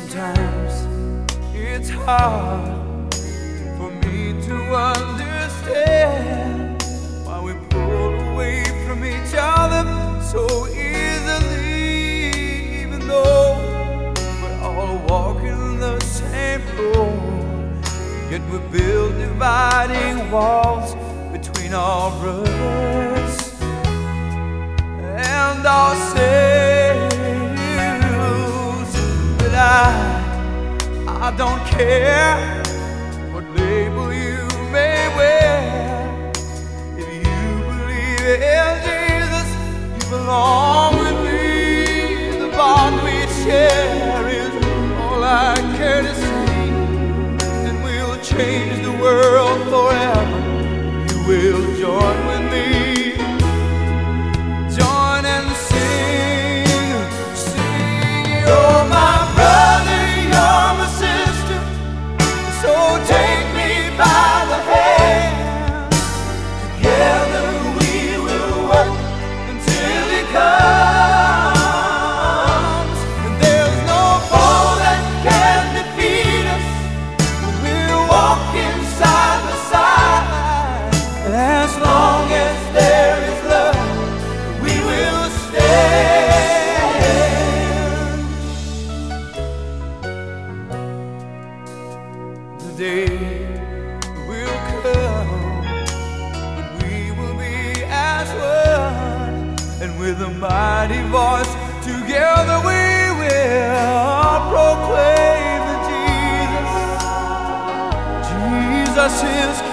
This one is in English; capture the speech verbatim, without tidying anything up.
Sometimes it's hard for me to understand why we pull away from each other so easily, even though we're all walking the same road. Yet we build dividing walls between our brothers and ourselves. But I, I don't care what label you may wear. If you believe in Jesus, you belong with me. The bond we share is all I care to see, and we'll change the world forever. You will join with me. Join and sing, sing. You're my brother, you're my sister, so take me by the hand. Together we will work until He comes. And there's no foe that can defeat us. We're walking side by side. As long as there is love, we will stand. The day will come when we will be as one, and with a mighty voice together we will proclaim that Jesus, Jesus is